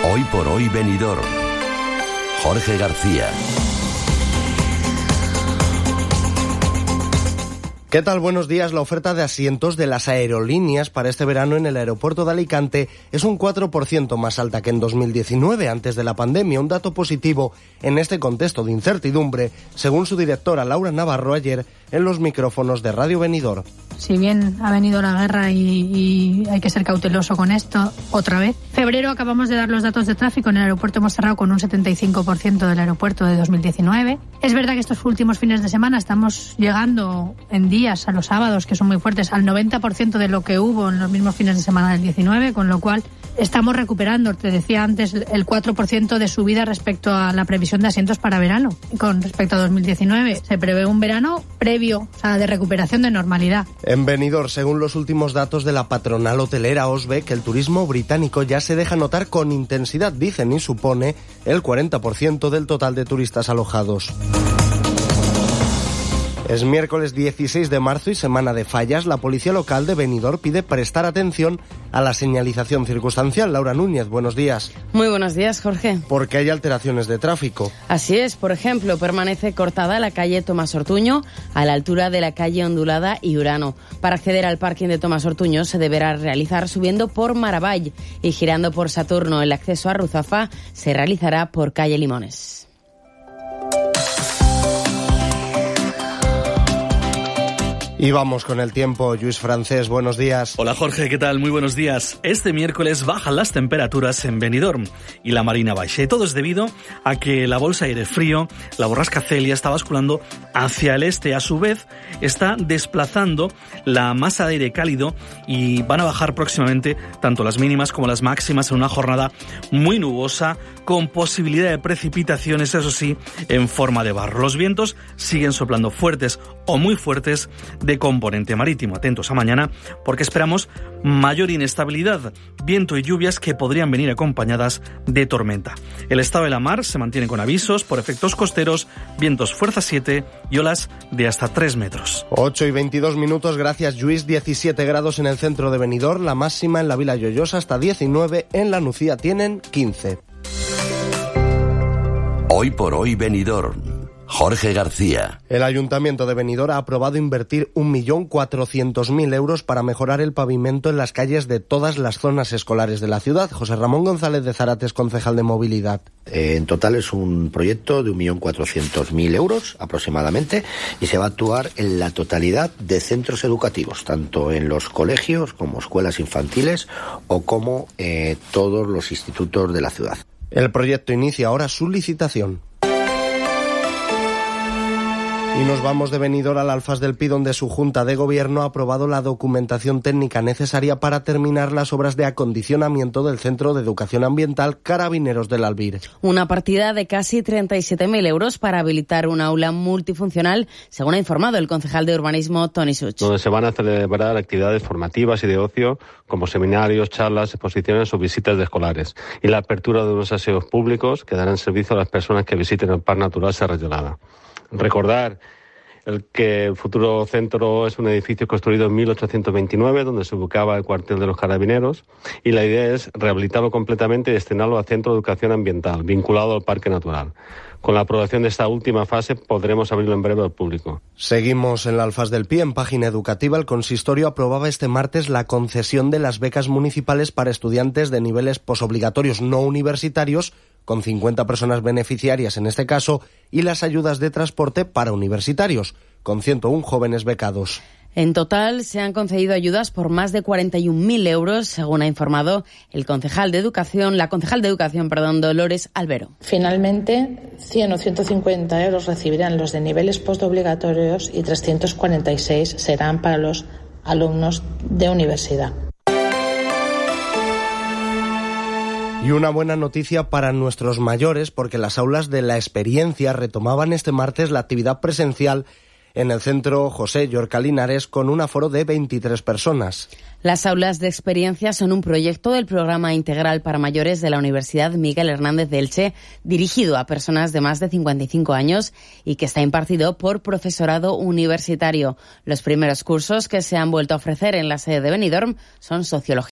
Hoy por hoy Benidorm. Jorge García. ¿Qué tal? Buenos días. La oferta de asientos de las aerolíneas para este verano en el aeropuerto de Alicante es un 4% más alta que en 2019, antes de la pandemia. Un dato positivo en este contexto de incertidumbre, según su directora Laura Navarro ayer en los micrófonos de Radio Benidorm. Si bien ha venido la guerra y hay que ser cauteloso con esto, otra vez. Febrero acabamos de dar los datos de tráfico. En el aeropuerto hemos cerrado con un 75% del aeropuerto de 2019. Es verdad que estos últimos fines de semana estamos llegando en días, a los sábados, que son muy fuertes, al 90% de lo que hubo en los mismos fines de semana del 19, con lo cual estamos recuperando, te decía antes, el 4% de subida respecto a la previsión de asientos para verano. Con respecto a 2019, se prevé un verano previo, o sea, de recuperación de normalidad. En Benidorm, según los últimos datos de la patronal hotelera OSBE, el turismo británico ya se deja notar con intensidad, dicen, y supone el 40% del total de turistas alojados. Es miércoles 16 de marzo y semana de fallas. La policía local de Benidorm pide prestar atención a la señalización circunstancial. Laura Núñez, buenos días. Muy buenos días, Jorge. Porque hay alteraciones de tráfico. Así es, por ejemplo, permanece cortada la calle Tomás Ortuño a la altura de la calle Ondulada y Urano. Para acceder al parking de Tomás Ortuño se deberá realizar subiendo por Maravall y girando por Saturno. El acceso a Ruzafa se realizará por calle Limones. Y vamos con el tiempo. Lluís Francés, buenos días. Hola Jorge, ¿qué tal? Muy buenos días. Este miércoles bajan las temperaturas en Benidorm y la Marina Baixa. Y todo es debido a que la bolsa de aire frío, la borrasca Celia, está basculando hacia el este. A su vez, está desplazando la masa de aire cálido y van a bajar próximamente tanto las mínimas como las máximas en una jornada muy nubosa, con posibilidad de precipitaciones, eso sí, en forma de barro. Los vientos siguen soplando fuertes o muy fuertes de componente marítimo. Atentos a mañana porque esperamos mayor inestabilidad, viento y lluvias que podrían venir acompañadas de tormenta. El estado de la mar se mantiene con avisos por efectos costeros, vientos fuerza 7 y olas de hasta 3 metros. 8:22, gracias Lluís. 17 grados en el centro de Benidorm, la máxima en la Vila Lloyosa hasta 19, en la Nucía tienen 15. Hoy por hoy Benidorm. Jorge García. El Ayuntamiento de Benidorm ha aprobado invertir 1.400.000 euros para mejorar el pavimento en las calles de todas las zonas escolares de la ciudad. José Ramón González de Zarates, concejal de Movilidad. En total es un proyecto de 1.400.000 euros aproximadamente y se va a actuar en la totalidad de centros educativos, tanto en los colegios como escuelas infantiles o como todos los institutos de la ciudad. El proyecto inicia ahora su licitación. Y nos vamos de Benidorm al Alfás del Pi, donde su Junta de Gobierno ha aprobado la documentación técnica necesaria para terminar las obras de acondicionamiento del Centro de Educación Ambiental Carabineros del Albir. Una partida de casi 37.000 euros para habilitar un aula multifuncional, según ha informado el concejal de urbanismo Toni Such. Donde se van a celebrar actividades formativas y de ocio, como seminarios, charlas, exposiciones o visitas de escolares. Y la apertura de unos aseos públicos que darán servicio a las personas que visiten el Parque Natural Serra Gelada. Recordar que el futuro centro es un edificio construido en 1829, donde se ubicaba el cuartel de los Carabineros, y la idea es rehabilitarlo completamente y destinarlo al Centro de Educación Ambiental, vinculado al Parque Natural. Con la aprobación de esta última fase podremos abrirlo en breve al público. Seguimos en la Alfás del Pi. En página educativa, el consistorio aprobaba este martes la concesión de las becas municipales para estudiantes de niveles posobligatorios no universitarios, con 50 personas beneficiarias en este caso, y las ayudas de transporte para universitarios, con 101 jóvenes becados. En total se han concedido ayudas por más de 41.000 euros, según ha informado la concejal de Educación, Dolores Albero. Finalmente, 100 o 150 euros recibirán los de niveles postobligatorios y 346 serán para los alumnos de universidad. Y una buena noticia para nuestros mayores, porque las aulas de La Experiencia retomaban este martes la actividad presencial en el centro José Llorca Linares con un aforo de 23 personas. Las aulas de experiencia son un proyecto del programa integral para mayores de la Universidad Miguel Hernández de Elche, dirigido a personas de más de 55 años y que está impartido por profesorado universitario. Los primeros cursos que se han vuelto a ofrecer en la sede de Benidorm son Sociología